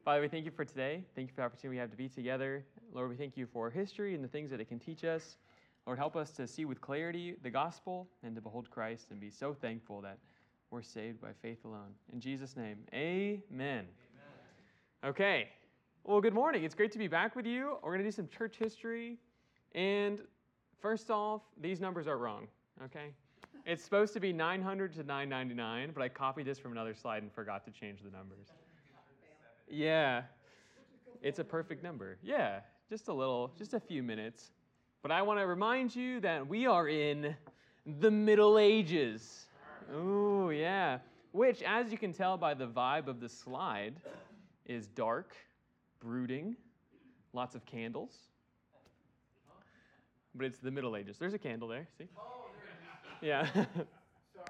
Father, we thank you for today. Thank you for the opportunity we have to be together. Lord, we thank you for history and the things that it can teach us. Lord, help us to see with clarity the gospel and to behold Christ and be so thankful that we're saved by faith alone. In Jesus' name, amen. Amen. Okay. Well, good morning. It's great to be back with you. We're going to do some church history. And first off, these numbers are wrong, okay? It's supposed to be 900 to 999, but I copied this from another slide and forgot to change the numbers. Yeah, it's a perfect number. Yeah, just a few minutes. But I want to remind you that we are in the Middle Ages. Ooh, yeah. Which, as you can tell by the vibe of the slide, is dark, brooding, lots of candles. But it's the Middle Ages. There's a candle there, see? Oh, there it is. Yeah. Sorry.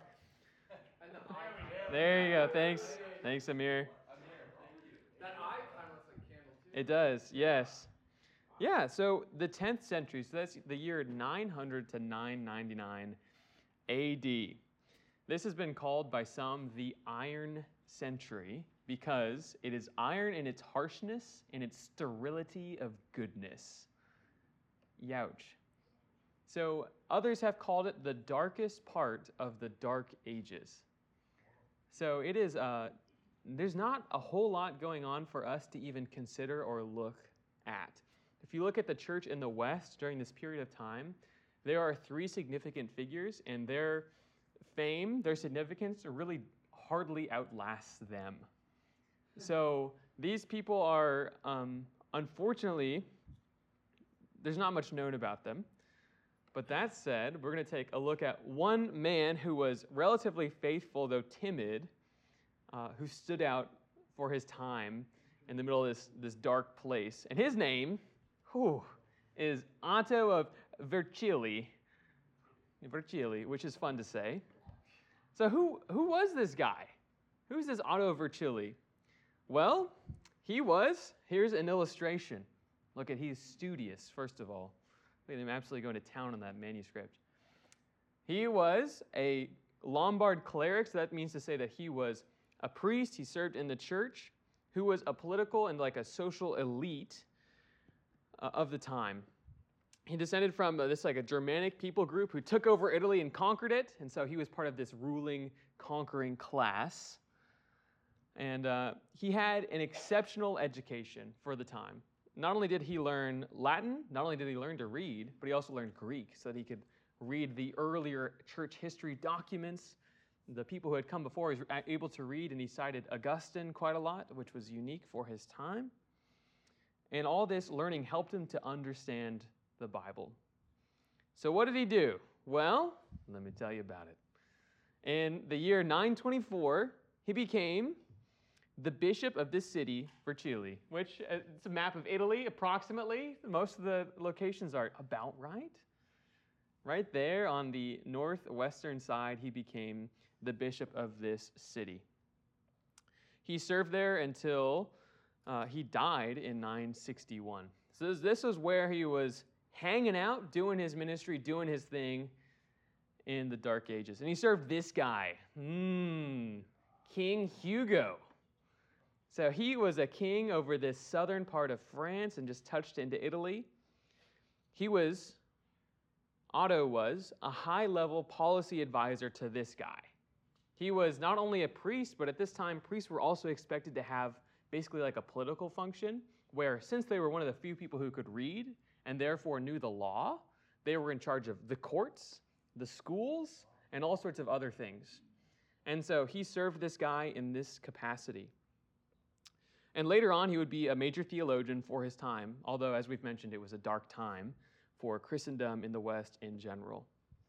There you go. Thanks, Amir. That eye kind of looks like a candle, too. It does, yes. Yeah, so the 10th century, so that's the year 900 to 999 AD. This has been called by some the Iron Century because it is iron in its harshness and its sterility of goodness. Youch. So others have called it the darkest part of the Dark Ages. So it is, there's not a whole lot going on for us to even consider or look at. If you look at the church in the West during this period of time, there are three significant figures, and their fame, their significance really hardly outlasts them. So these people are, unfortunately, there's not much known about them. But that said, we're going to take a look at one man who was relatively faithful, though timid, who stood out for his time in the middle of this dark place. And his name is Otto of Vercelli, which is fun to say. So who was this guy? Who's this Otto of Vercelli? Well, here's an illustration. Look at, he's studious, first of all. Look at him absolutely going to town on that manuscript. He was a Lombard cleric, so that means to say that he was a priest. He served in the church, who was a political and like a social elite of the time. He descended from this like a Germanic people group who took over Italy and conquered it, and so he was part of this ruling, conquering class. And he had an exceptional education for the time. Not only did he learn Latin, not only did he learn to read, but he also learned Greek so that he could read the earlier church history documents. The people who had come before, he was able to read, and he cited Augustine quite a lot, which was unique for his time. And all this learning helped him to understand the Bible. So what did he do? Well, let me tell you about it. In the year 924, he became the bishop of this city, Vercelli, which it's a map of Italy, approximately. Most of the locations are about right. Right there on the northwestern side, he became the bishop of this city. He served there until he died in 961. So this was where he was hanging out, doing his ministry, doing his thing in the Dark Ages. And he served this guy, King Hugo. So he was a king over this southern part of France and just touched into Italy. Otto was a high-level policy advisor to this guy. He was not only a priest, but at this time, priests were also expected to have basically like a political function, where since they were one of the few people who could read and therefore knew the law, they were in charge of the courts, the schools, and all sorts of other things. And so he served this guy in this capacity. And later on, he would be a major theologian for his time, although, as we've mentioned, it was a dark time for Christendom in the West in general.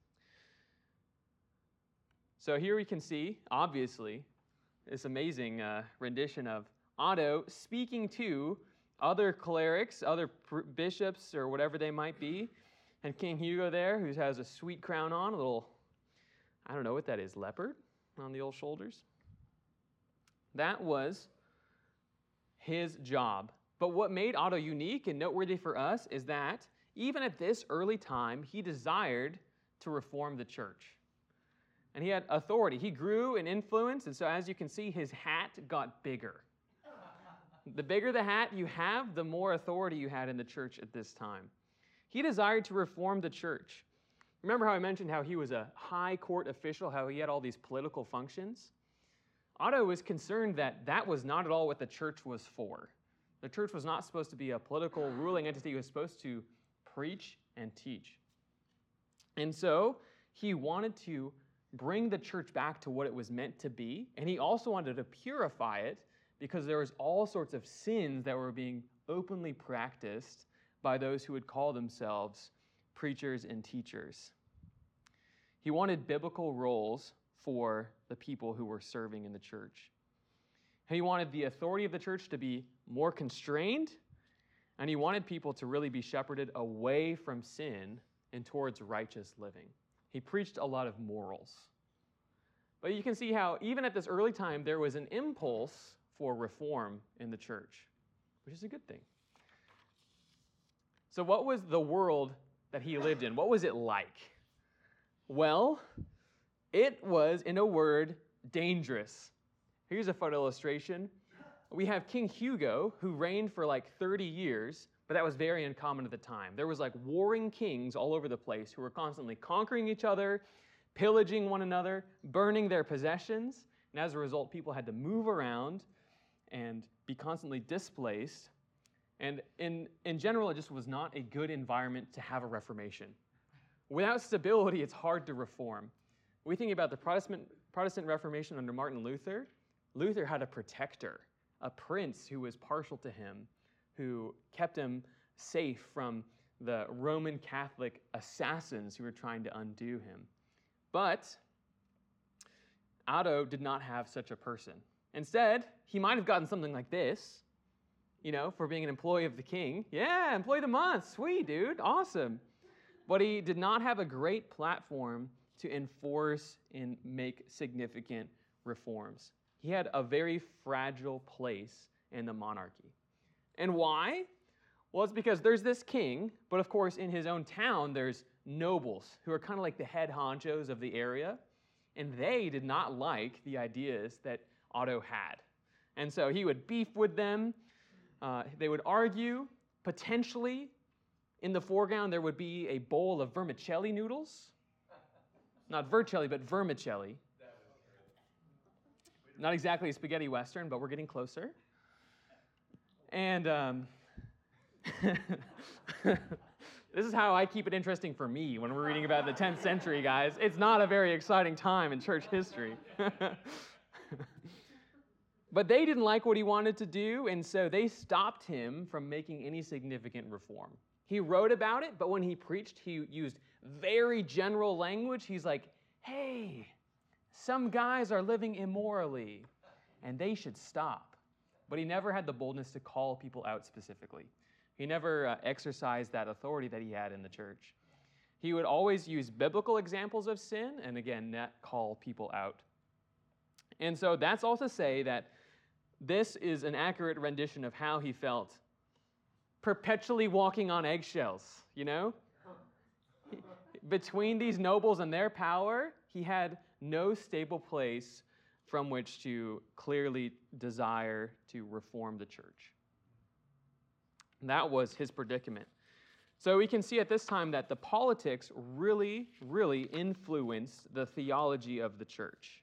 So here we can see, obviously, this amazing rendition of Otto speaking to other clerics, other bishops, or whatever they might be, and King Hugo there, who has a sweet crown on, a little, I don't know what that is, leopard on the old shoulders. That was his job. But what made Otto unique and noteworthy for us is that even at this early time, he desired to reform the church. And he had authority. He grew in influence, and so as you can see, his hat got bigger. the bigger the hat you have, the more authority you had in the church at this time. He desired to reform the church. Remember how I mentioned how he was a high court official, how he had all these political functions? Otto was concerned that that was not at all what the church was for. The church was not supposed to be a political ruling entity. It was supposed to preach and teach. And so he wanted to bring the church back to what it was meant to be, and he also wanted to purify it because there was all sorts of sins that were being openly practiced by those who would call themselves preachers and teachers. He wanted biblical roles for the people who were serving in the church. And he wanted the authority of the church to be more constrained, and he wanted people to really be shepherded away from sin and towards righteous living. He preached a lot of morals. But you can see how, even at this early time, there was an impulse for reform in the church, which is a good thing. So what was the world that he lived in? What was it like? Well, it was, in a word, dangerous. Here's a photo illustration. We have King Hugo, who reigned for like 30 years, but that was very uncommon at the time. There was like warring kings all over the place who were constantly conquering each other, pillaging one another, burning their possessions, and as a result, people had to move around and be constantly displaced. And in general, it just was not a good environment to have a reformation. Without stability, it's hard to reform. We think about the Protestant Reformation under Martin Luther. Luther had a protector, a prince who was partial to him, who kept him safe from the Roman Catholic assassins who were trying to undo him. But Otto did not have such a person. Instead, he might have gotten something like this, for being an employee of the king. Yeah, employee of the month, sweet, dude, awesome. But he did not have a great platform to enforce and make significant reforms. He had a very fragile place in the monarchy. And why? Well, it's because there's this king, but of course in his own town there's nobles who are kind of like the head honchos of the area, and they did not like the ideas that Otto had. And so he would beef with them, they would argue, potentially in the foreground there would be a bowl of vermicelli noodles. Not vercelli, but vermicelli. Not exactly a spaghetti western, but we're getting closer. And this is how I keep it interesting for me when we're reading about the 10th century, guys. It's not a very exciting time in church history. But they didn't like what he wanted to do, and so they stopped him from making any significant reform. He wrote about it, but when he preached, he used very general language. He's like, hey, some guys are living immorally, and they should stop. But he never had the boldness to call people out specifically. He never exercised that authority that he had in the church. He would always use biblical examples of sin, and again, not call people out. And so that's all to say that this is an accurate rendition of how he felt, perpetually walking on eggshells, Between these nobles and their power, he had no stable place from which to clearly desire to reform the church. That was his predicament. So we can see at this time that the politics really, really influenced the theology of the church,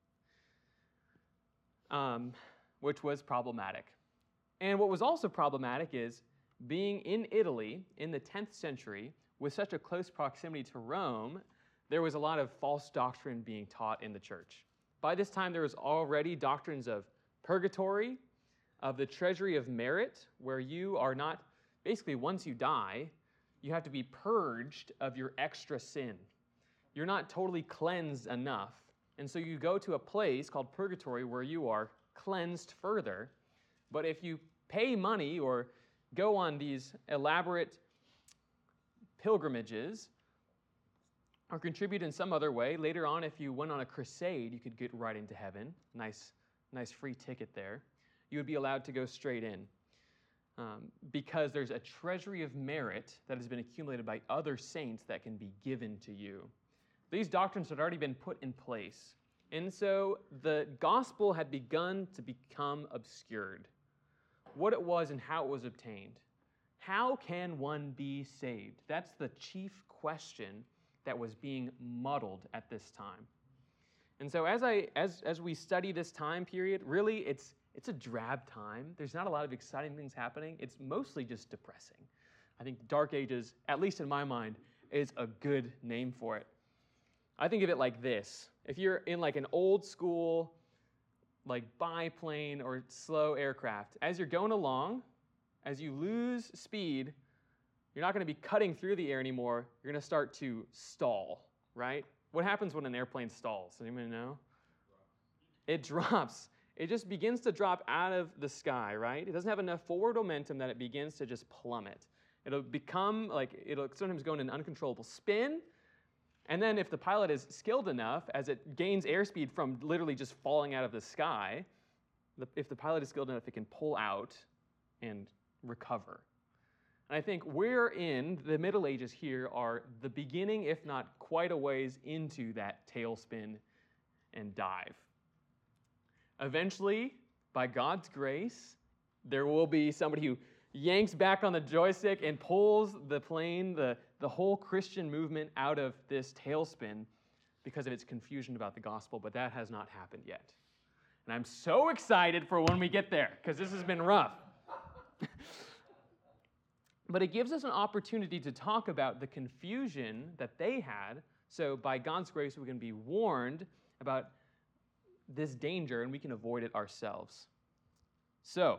which was problematic. And what was also problematic is being in Italy in the 10th century with such a close proximity to Rome, there was a lot of false doctrine being taught in the church. By this time, there was already doctrines of purgatory, of the treasury of merit, where you are not, basically once you die, you have to be purged of your extra sin. You're not totally cleansed enough. And so you go to a place called purgatory where you are cleansed further. But if you pay money or go on these elaborate pilgrimages or contribute in some other way, later on if you went on a crusade, you could get right into heaven. Nice free ticket there. You would be allowed to go straight in because there's a treasury of merit that has been accumulated by other saints that can be given to you. These doctrines had already been put in place. And so the gospel had begun to become obscured. what it was and how it was obtained. How can one be saved? That's the chief question that was being muddled at this time. And so as we study this time period, really it's a drab time. There's not a lot of exciting things happening. It's mostly just depressing. I think Dark Ages, at least in my mind, is a good name for it. I think of it like this. If you're in like an old school, like biplane or slow aircraft, as you're going along, as you lose speed, you're not going to be cutting through the air anymore. You're going to start to stall, right? What happens when an airplane stalls? Does anybody know? It drops. It just begins to drop out of the sky, right? It doesn't have enough forward momentum that it begins to just plummet. It'll sometimes go in an uncontrollable spin. And then if the pilot is skilled enough, as it gains airspeed from literally just falling out of the sky, if the pilot is skilled enough, it can pull out and recover. And I think we're in the Middle Ages here are the beginning, if not quite a ways into that tailspin and dive. Eventually, by God's grace, there will be somebody who yanks back on the joystick and pulls the plane, the whole Christian movement out of this tailspin because of its confusion about the gospel, but that has not happened yet. And I'm so excited for when we get there, because this has been rough. But it gives us an opportunity to talk about the confusion that they had, so by God's grace we can be warned about this danger and we can avoid it ourselves. So,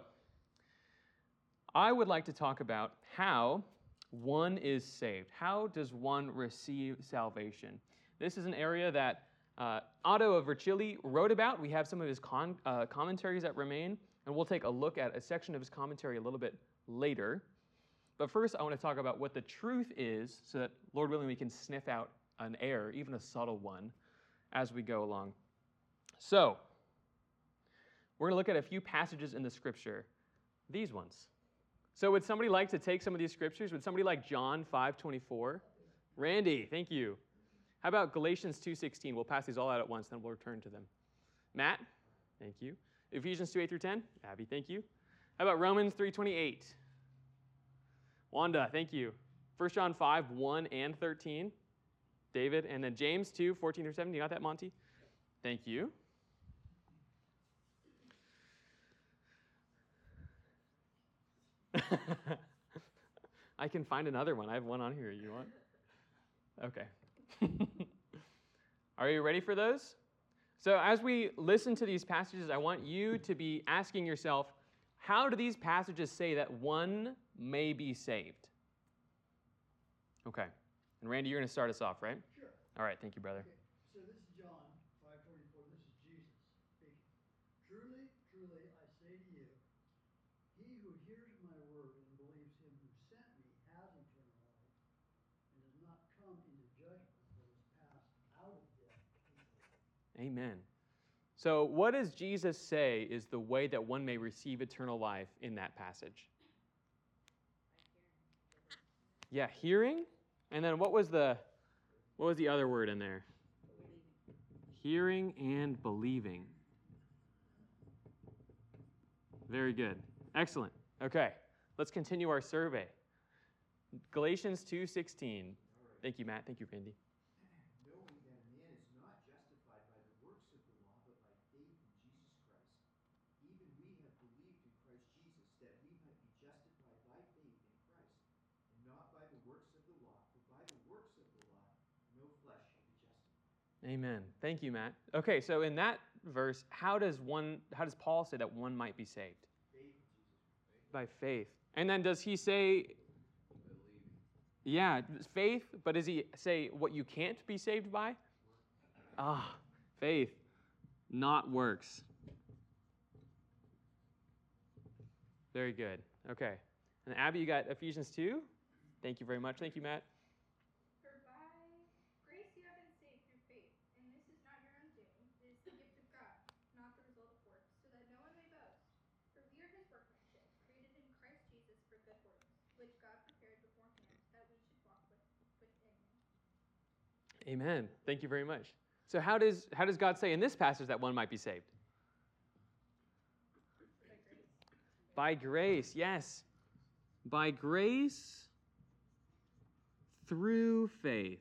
I would like to talk about how one is saved. How does one receive salvation? This is an area that Otto of Vercelli wrote about. We have some of his commentaries that remain, and we'll take a look at a section of his commentary a little bit later. But first, I want to talk about what the truth is so that, Lord willing, we can sniff out an error, even a subtle one, as we go along. So, we're going to look at a few passages in the Scripture. These ones. So would somebody like to take some of these scriptures? Would somebody like John 5:24? Randy, thank you. How about Galatians 2:16? We'll pass these all out at once, then we'll return to them. Matt, thank you. Ephesians 2:8-10? Abby, thank you. How about Romans 3:28? Wanda, thank you. 1 John 5:1 and 13? David, and then James 2:14-17. You got that, Monty? Thank you. I can find another one. I have one on here. You want? Okay. Are you ready for those? So as we listen to these passages, I want you to be asking yourself, how do these passages say that one may be saved? Okay. And Randy, you're going to start us off, right? Sure. All right. Thank you, brother. Okay. So this is John 5:44. This is Jesus speaking. Truly, truly, I say to you, he who hears my word and believes him who sent me has eternal life and does not come into judgment, but is passed out of death into life. Amen. So what does Jesus say is the way that one may receive eternal life in that passage? Yeah, hearing. And then what was the other word in there? Hearing and believing. Very good. Excellent. Okay, let's continue our survey. Galatians 2:16. Thank you, Matt. Thank you, Randy. Knowing that a man is not justified by the works of the law, but by faith in Jesus Christ. Even we have believed in Christ Jesus, that we might be justified by faith in Christ, and not by the works of the law, for by the works of the law, no flesh shall be justified. Amen. Thank you, Matt. Okay, so in that verse, how does Paul say that one might be saved? Faith in Jesus. By faith. And then does he say, yeah, faith, but does he say what you can't be saved by? Faith, not works. Very good. Okay. And Abby, you got Ephesians 2? Thank you very much. Thank you, Matt. For by grace you have been saved through faith, and this is not your own doing, it is the gift of God, not the result of works, so that no one may boast. For we are his workmanship, created in Christ Jesus for good works, which God prepared beforehand, that we should walk within them. Amen. Thank you very much. So how does God say in this passage that one might be saved? By grace, yes. By grace through faith.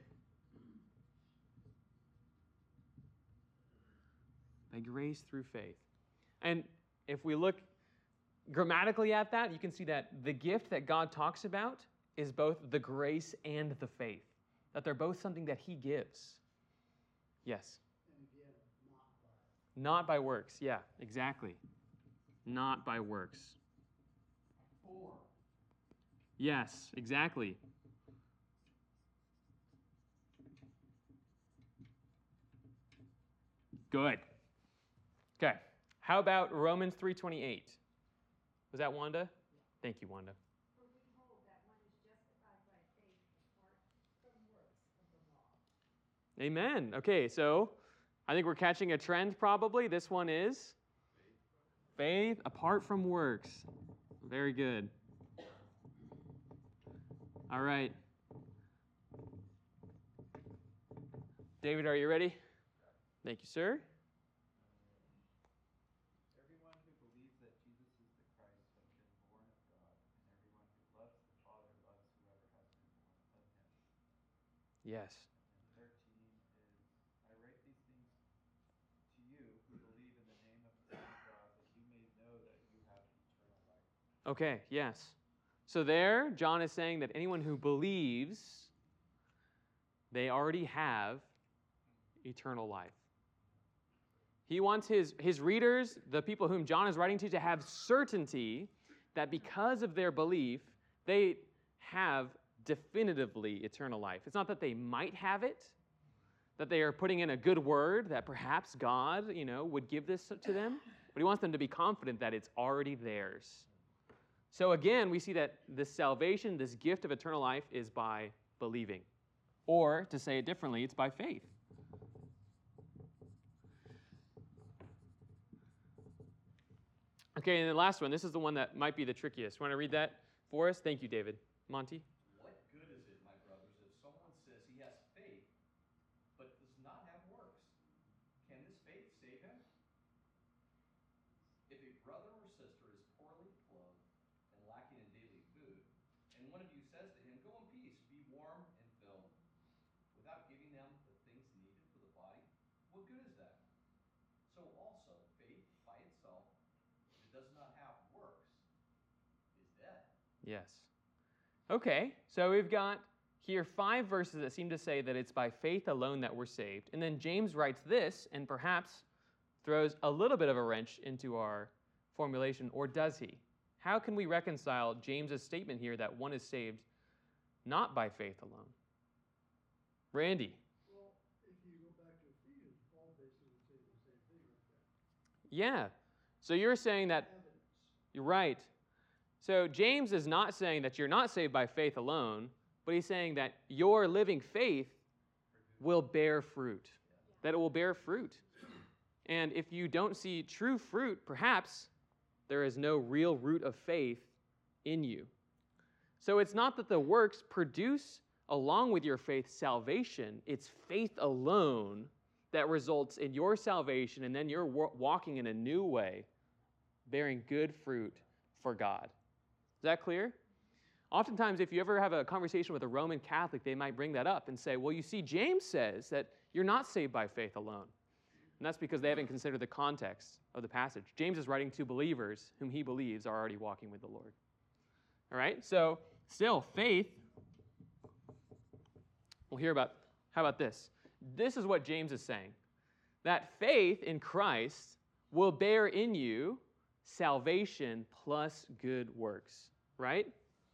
By grace through faith. And if we look grammatically at that, you can see that the gift that God talks about is both the grace and the faith. That they're both something that he gives. Yes. And again, not by. Not by works. Yeah, exactly. Not by works. For. Yes, exactly. Good. Okay. How about Romans 3:28? Was that Wanda? Thank you, Wanda. For we hold that one is justified by faith apart from works of the law. Amen. Okay, so I think we're catching a trend probably. This one is faith apart from works. Very good. All right. David, are you ready? Thank you, sir. Everyone who believes that Jesus is the Christ has been born of God, and everyone who loves the Father loves whoever has been born of him. Yes. And 13 is, I write these things to you who believe in the name of the Son of God, that you may know that you have eternal life. Okay, yes. So there, John is saying that anyone who believes, they already have eternal life. He wants his readers, the people whom John is writing to have certainty that because of their belief, they have definitively eternal life. It's not that they might have it, that they are putting in a good word, that perhaps God, would give this to them, but he wants them to be confident that it's already theirs. So again, we see that this salvation, this gift of eternal life, is by believing. Or, to say it differently, it's by faith. Okay, and the last one. This is the one that might be the trickiest. Want to read that for us? Thank you, David. Monty? What good is it, my brothers, if someone says he has faith, but does not have works? Can this faith save him? If a brother or sister is poorly clothed and lacking in daily food, and one of you says to him, go in peace, be warm and filled, without giving them the things needed for the body, what good is that? So also, faith by itself, if it does not have works, is dead. Yes. Okay, so we've got here 5 verses that seem to say that it's by faith alone that we're saved. And then James writes this and perhaps throws a little bit of a wrench into our formulation, or does he? How can we reconcile James's statement here that one is saved not by faith alone? Randy? Well, if you go back to Ephesians, Paul basically would say the same thing right there. Yeah. So you're saying that, Evidence. you're right. So James is not saying that you're not saved by faith alone, but he's saying that your living faith will bear fruit, that it will bear fruit. And if you don't see true fruit, perhaps there is no real root of faith in you. So it's not that the works produce, along with your faith, salvation. It's faith alone that results in your salvation, and then you're walking in a new way, bearing good fruit for God. Is that clear? Oftentimes, if you ever have a conversation with a Roman Catholic, they might bring that up and say, well, you see, James says that you're not saved by faith alone. And that's because they haven't considered the context of the passage. James is writing to believers whom he believes are already walking with the Lord. All right? So, still, faith. We'll hear about, how about this? This is what James is saying. That faith in Christ will bear in you salvation plus good works. Right?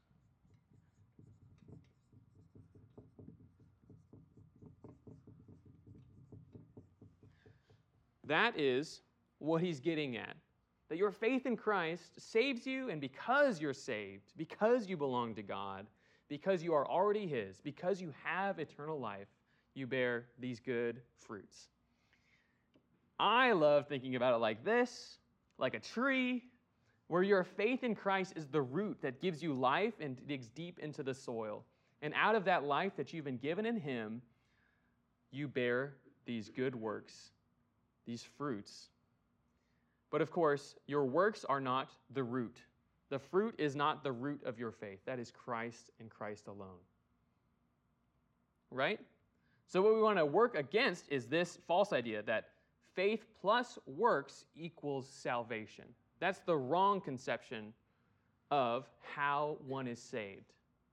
That is what he's getting at. That your faith in Christ saves you, and because you're saved, because you belong to God, because you are already his, because you have eternal life, you bear these good fruits. I love thinking about it like this, like a tree, where your faith in Christ is the root that gives you life and digs deep into the soil. And out of that life that you've been given in him, you bear these good works, these fruits. But of course, your works are not the root. The fruit is not the root of your faith. That is Christ and Christ alone. Right? So what we want to work against is this false idea that faith plus works equals salvation. That's the wrong conception of how one is saved.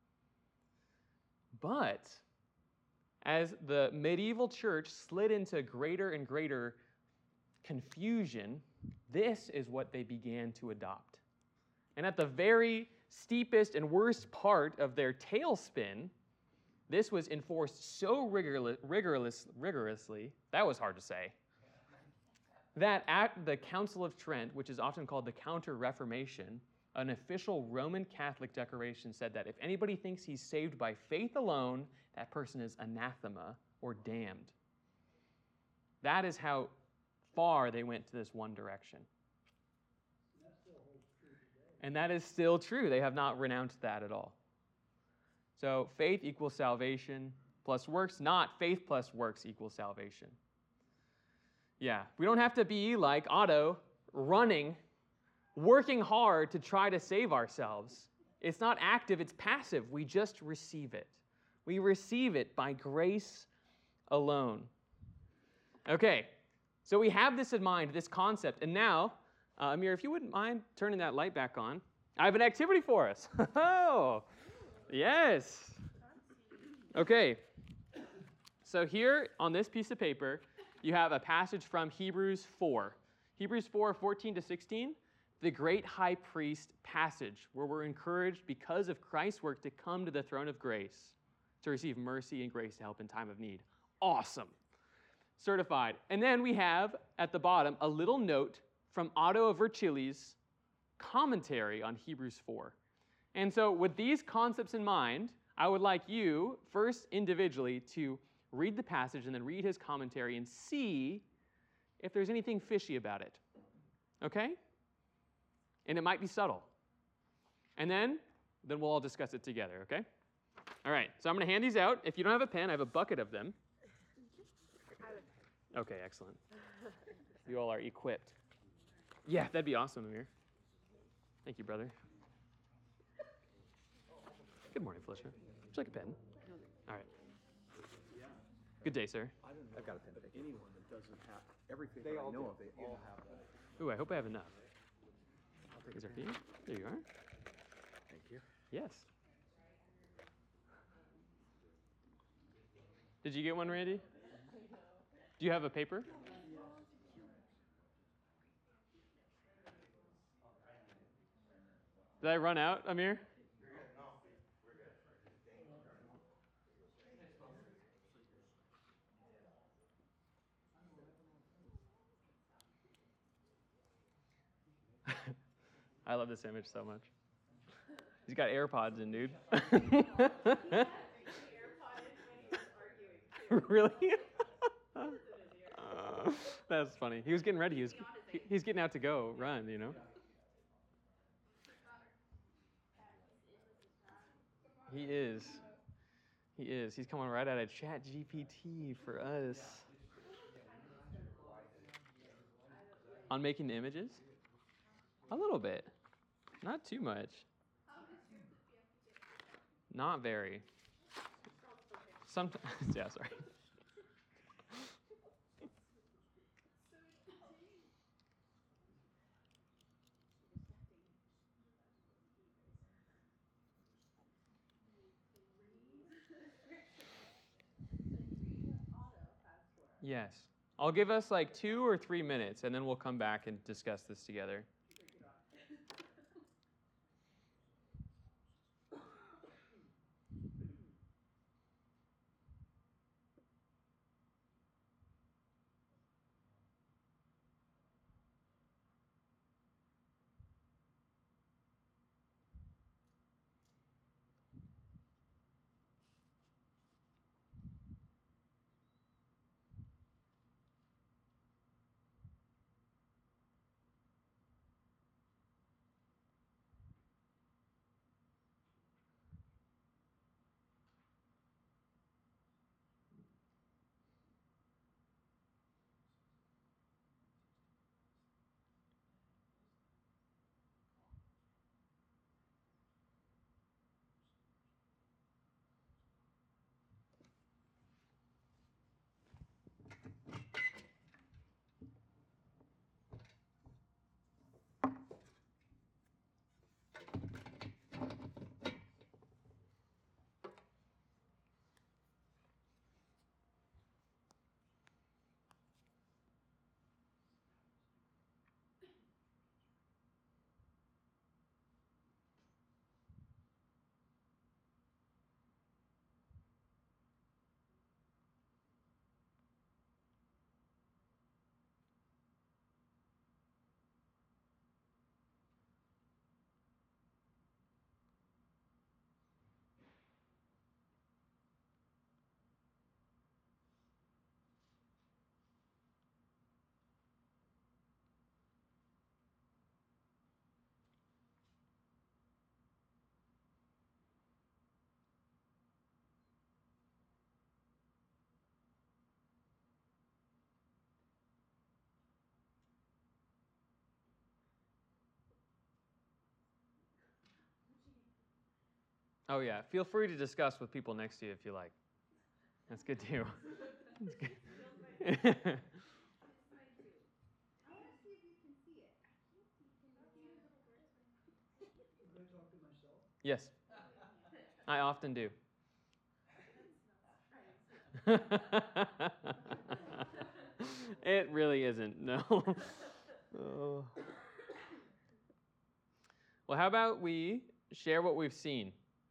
But as the medieval church slid into greater and greater confusion, this is what they began to adopt. And at the very steepest and worst part of their tailspin, this was enforced so rigorously, that was hard to say, that at the Council of Trent, which is often called the Counter-Reformation, an official Roman Catholic declaration said that if anybody thinks he's saved by faith alone, that person is anathema or damned. That is how far they went to this one direction. And that is still true. They have not renounced that at all. So faith equals salvation plus works, not faith plus works equals salvation. Yeah, we don't have to be like Otto, running, working hard to try to save ourselves. It's not active, it's passive. We just receive it. We receive it by grace alone. Okay, so we have this in mind, this concept. And now, Amir, if you wouldn't mind turning that light back on, I have an activity for us. Oh, yes. Okay, so here on this piece of paper, you have a passage from Hebrews 4. Hebrews 4, 14 to 16, the great high priest passage, where we're encouraged because of Christ's work to come to the throne of grace to receive mercy and grace to help in time of need. Awesome. Certified. And then we have, at the bottom, a little note from Otto of Vercelli's commentary on Hebrews 4. And so with these concepts in mind, I would like you, first individually, to read the passage and then read his commentary and see if there's anything fishy about it. Okay? And it might be subtle. And then we'll all discuss it together, okay? All right, so I'm going to hand these out. If you don't have a pen, I have a bucket of them. Okay, excellent. You all are equipped. Yeah, that'd be awesome, Amir. Thank you, brother. Good morning, Felicia. Would you like a pen? All right. Good day, sir. I've got a pen. Anyone that doesn't have everything they all know of, they all have that. Ooh, I hope I have enough. Is there for you? There you are. Thank you. Yes. Did you get one, Randy? Do you have a paper? Did I run out, Amir? I love this image so much. He's got AirPods in, dude. Really? That's funny. He was getting ready. He's getting out to go run, you know? He is. He is. He's coming right out of ChatGPT for us. On making the images? A little bit. Not too much. Not very. Sometimes, yeah, sorry. Yes. I'll give us like 2 or 3 minutes, and then we'll come back and discuss this together. Oh, yeah. Feel free to discuss with people next to you if you like. That's good, too. That's good. It's mine too. I want to see if you can see it. Can you see the little birds? Can I talk to myself? Yes, I often do. It really isn't, no. Oh. Well, how about we share what we've seen?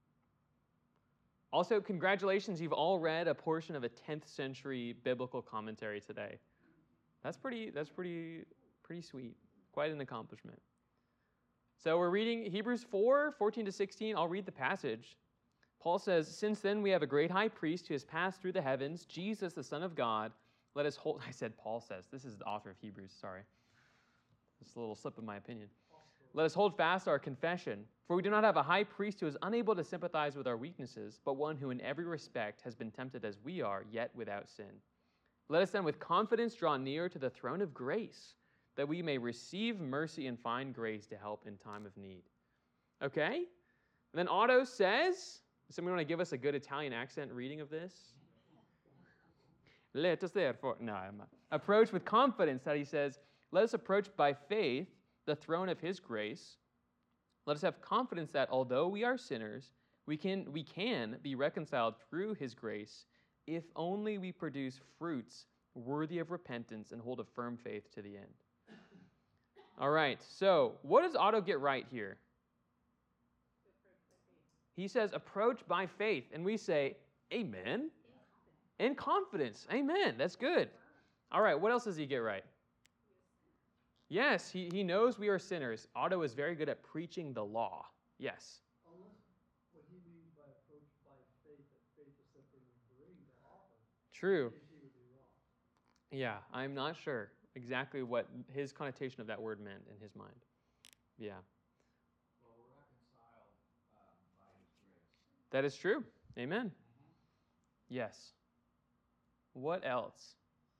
Also, congratulations, you've all read a portion of a 10th century biblical commentary today. That's pretty sweet. Quite an accomplishment. So we're reading Hebrews 4:14 to 16. I'll read the passage. Paul says, "Since then we have a great high priest who has passed through the heavens, Jesus, the Son of God. Let us hold," I said Paul says. This is the author of Hebrews, sorry. Just a little slip of my opinion. "Let us hold fast our confession, for we do not have a high priest who is unable to sympathize with our weaknesses, but one who in every respect has been tempted as we are, yet without sin. Let us then with confidence draw near to the throne of grace, that we may receive mercy and find grace to help in time of need." Okay? And then Otto says, somebody want to give us a good Italian accent reading of this? Let us therefore, no, I'm not. Approach with confidence, that he says, let us approach by faith the throne of his grace. Let us have confidence that although we are sinners, we can be reconciled through his grace if only we produce fruits worthy of repentance and hold a firm faith to the end. All right, so what does Otto get right here? He says, approach by faith, and we say, amen. In confidence. Amen. That's good. All right, what else does he get right? Yes, he knows we are sinners. Otto is very good at preaching the law. Yes. Unless what he means by approach by faith, that faith is something we bring to offer. True. He would be wrong. Yeah, I'm not sure exactly what his connotation of that word meant in his mind. Yeah. Well, we're reconciled by his grace. That is true. Amen. Yes. What else?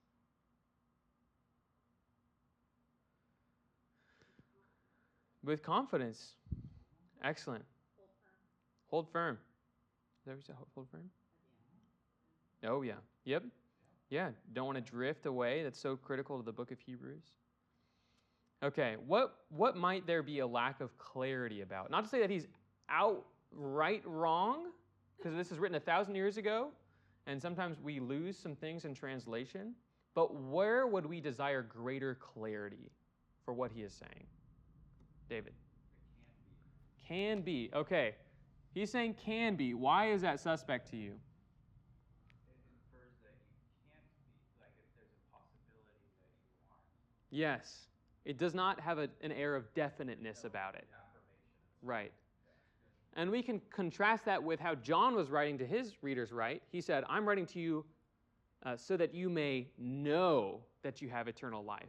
With confidence. Excellent. Hold firm. Is that what you said? Hold firm? Oh, yeah. Yep. Yeah. Don't want to drift away. That's so critical to the book of Hebrews. Okay. What might there be a lack of clarity about? Not to say that he's outright wrong, because this is written 1,000 years ago, and sometimes we lose some things in translation. But where would we desire greater clarity for what he is saying? David. Can be. Okay. He's saying can be. Why is that suspect to you? It infers that you can't be, like if there's a possibility that you aren't. Yes. It does not have an air of definiteness about it. Right. And we can contrast that with how John was writing to his readers, right? He said, I'm writing to you so that you may know that you have eternal life.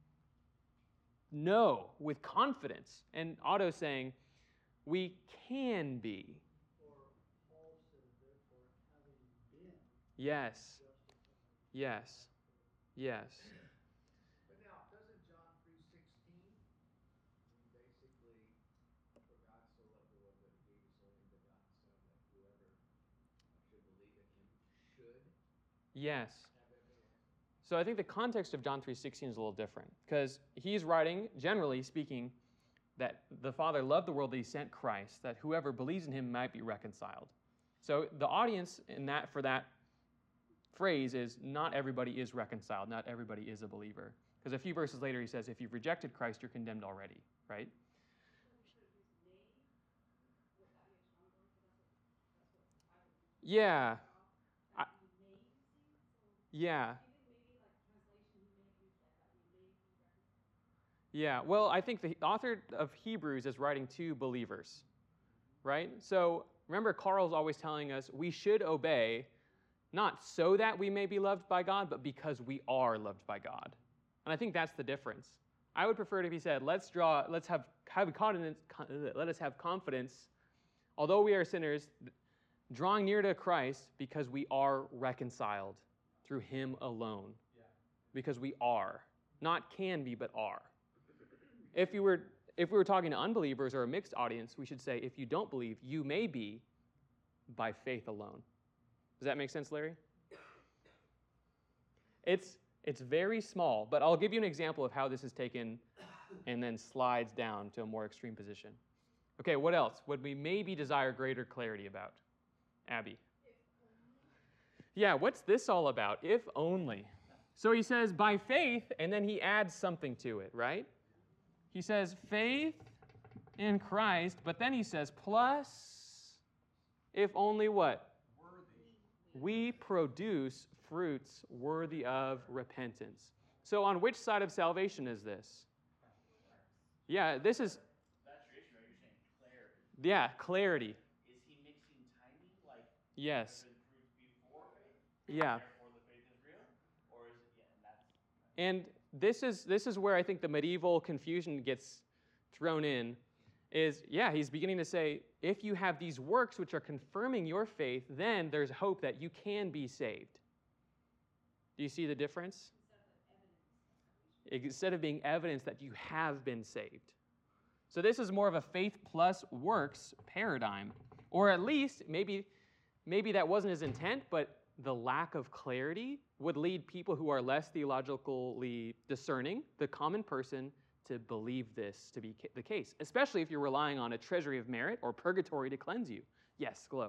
Know with confidence. And Otto saying, we can be. Or Paul says, therefore, having been. Yes. Yes. Yes. But now, doesn't John 3:16 basically, for God so loved the world that he gave his only begotten Son, that whoever should believe in him should Yes. have everlasting? So I think the context of John 3:16 is a little different, because he's writing, generally speaking, that the Father loved the world that he sent Christ, that whoever believes in him might be reconciled. So the audience for that phrase is not everybody is reconciled, not everybody is a believer. Because a few verses later he says, if you've rejected Christ, you're condemned already, right? Yeah. Yeah. Yeah, well, I think the author of Hebrews is writing to believers, right? So remember, Carl's always telling us we should obey, not so that we may be loved by God, but because we are loved by God. And I think that's the difference. I would prefer it if he said, let us have confidence, although we are sinners, drawing near to Christ because we are reconciled through him alone. Yeah. Because we are. Not can be, but are. If we were talking to unbelievers or a mixed audience, we should say, if you don't believe, you may be by faith alone. Does that make sense, Larry? It's very small, but I'll give you an example of how this is taken and then slides down to a more extreme position. Okay, what else would we maybe desire greater clarity about? Abby? Yeah, what's this all about? If only. So he says by faith, and then he adds something to it, right? He says faith in Christ, but then he says plus, if only what? Worthy. We produce fruits worthy of repentance. So on which side of salvation is this? Yeah, this is... That's tradition, right? You're saying clarity. Yeah, clarity. Is he mixing timing, like yes. there have been fruits before faith? Yeah. Therefore the faith is real? Or is it, yeah, and this is where I think the medieval confusion gets thrown in, is, yeah, he's beginning to say, if you have these works which are confirming your faith, then there's hope that you can be saved. Do you see the difference? Instead of being evidence that you have been saved. So this is more of a faith plus works paradigm. Or at least, maybe that wasn't his intent, but the lack of clarity would lead people who are less theologically discerning, the common person, to believe this to be the case, especially if you're relying on a treasury of merit or purgatory to cleanse you. Yes, Glow.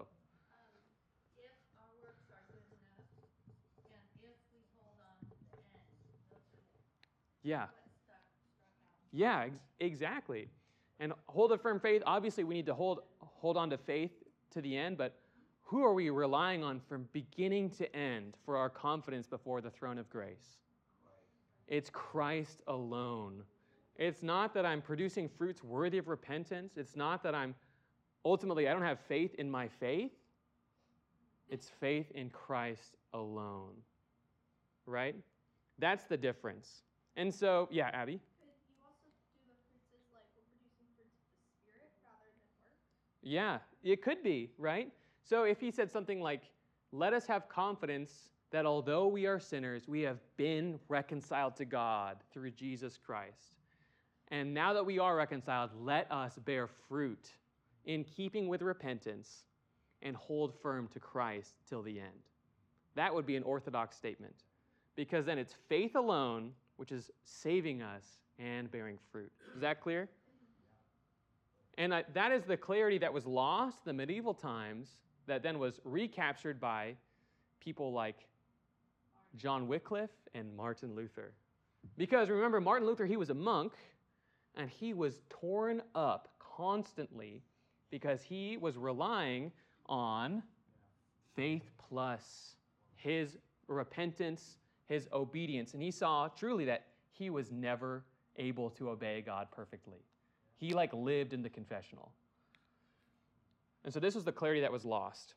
If our works are good enough, and if we hold on to the end, those are Yeah. what struck out. Yeah, exactly. And hold a firm faith. Obviously, we need to hold on to faith to the end, but who are we relying on from beginning to end for our confidence before the throne of grace? It's Christ alone. It's not that I'm producing fruits worthy of repentance. It's not that I don't have faith in my faith. It's faith in Christ alone, right? That's the difference. And so, yeah, Abby? Could you also do the fruits as like we're producing fruits of the Spirit rather than works? Yeah, it could be, right? So if he said something like, let us have confidence that although we are sinners, we have been reconciled to God through Jesus Christ. And now that we are reconciled, let us bear fruit in keeping with repentance and hold firm to Christ till the end. That would be an orthodox statement, because then it's faith alone, which is saving us and bearing fruit. Is that clear? And that is the clarity that was lost in the medieval times that then was recaptured by people like John Wycliffe and Martin Luther. Because remember, Martin Luther, he was a monk, and he was torn up constantly because he was relying on faith plus his repentance, his obedience. And he saw truly that he was never able to obey God perfectly. He lived in the confessional. And so this was the clarity that was lost.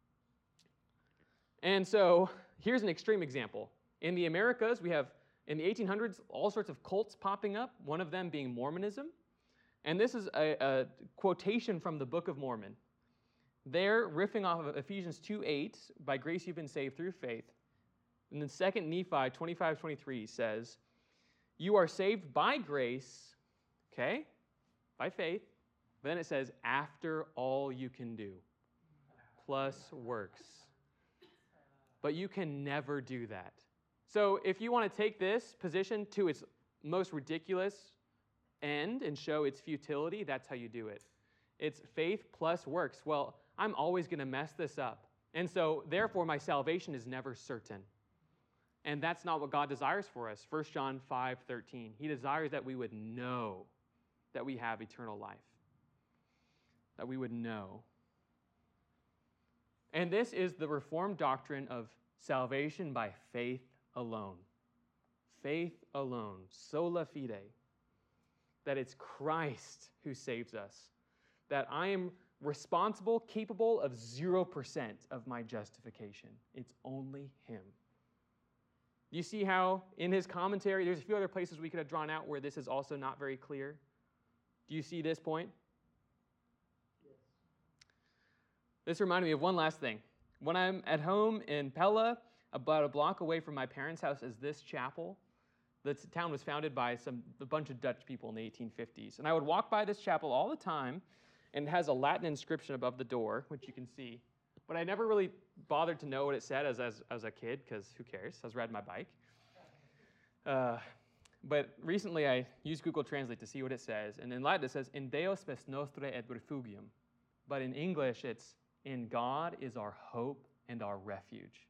And so here's an extreme example. In the Americas, we have, in the 1800s, all sorts of cults popping up, one of them being Mormonism. And this is a quotation from the Book of Mormon. They're riffing off of Ephesians 2:8, by grace you've been saved through faith. And then 2 Nephi 25:23 says, you are saved by grace, okay, by faith. But then it says, after all you can do, plus works. But you can never do that. So if you want to take this position to its most ridiculous end and show its futility, that's how you do it. It's faith plus works. Well, I'm always going to mess this up. And so, therefore, my salvation is never certain. And that's not what God desires for us. 1 John 5:13. He desires that we would know that we have eternal life. That we would know. And this is the Reformed doctrine of salvation by faith alone. Faith alone. Sola fide. That it's Christ who saves us. That I am responsible, capable of 0% of my justification. It's only Him. You see how in his commentary, there's a few other places we could have drawn out where this is also not very clear. Do you see this point? Yes. This reminded me of one last thing. When I'm at home in Pella, about a block away from my parents' house is this chapel. The town was founded by a bunch of Dutch people in the 1850s. And I would walk by this chapel all the time, and it has a Latin inscription above the door, which you can see but I never really bothered to know what it said as a kid, because who cares? I was riding my bike. But recently I used Google Translate to see what it says. And in Latin it says, "In Deo spes nostre et refugium." But in English it's, "In God is our hope and our refuge."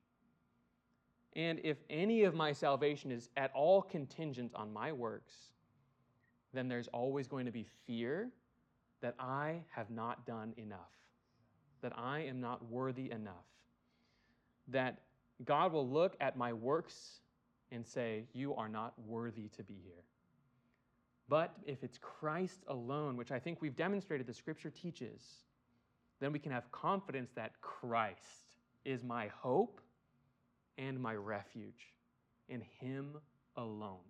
And if any of my salvation is at all contingent on my works, then there's always going to be fear that I have not done enough, that I am not worthy enough, that God will look at my works and say, "You are not worthy to be here." But if it's Christ alone, which I think we've demonstrated the Scripture teaches, then we can have confidence that Christ is my hope and my refuge, in Him alone.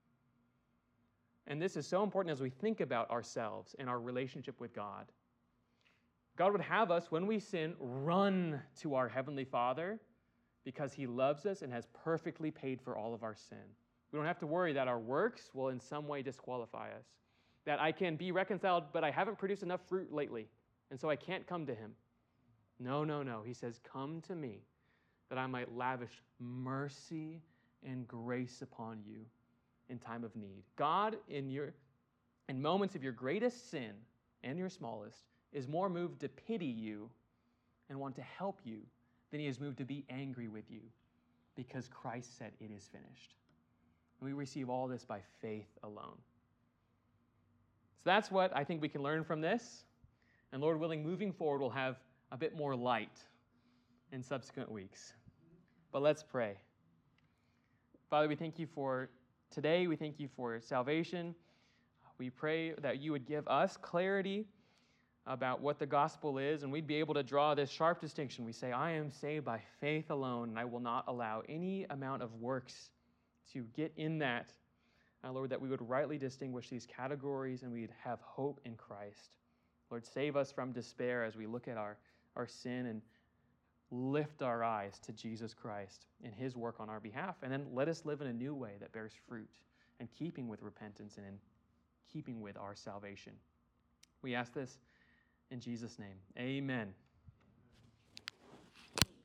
And this is so important as we think about ourselves and our relationship with God. God would have us, when we sin, run to our Heavenly Father because He loves us and has perfectly paid for all of our sin. We don't have to worry that our works will in some way disqualify us, that I can be reconciled, but I haven't produced enough fruit lately, and so I can't come to Him. No, no, no. He says, "Come to me, that I might lavish mercy and grace upon you in time of need." God, in moments of your greatest sin and your smallest, is more moved to pity you and want to help you than He is moved to be angry with you, because Christ said, "It is finished." And we receive all this by faith alone. So that's what I think we can learn from this. And Lord willing, moving forward, we'll have a bit more light in subsequent weeks. But let's pray. Father, we thank You for today. We thank You for salvation. We pray that You would give us clarity about what the gospel is, and we'd be able to draw this sharp distinction. We say, "I am saved by faith alone, and I will not allow any amount of works to get in that." Lord, that we would rightly distinguish these categories and we'd have hope in Christ. Lord, save us from despair as we look at our sin and lift our eyes to Jesus Christ and His work on our behalf. And then let us live in a new way that bears fruit in keeping with repentance and in keeping with our salvation. We ask this in Jesus' name. Amen.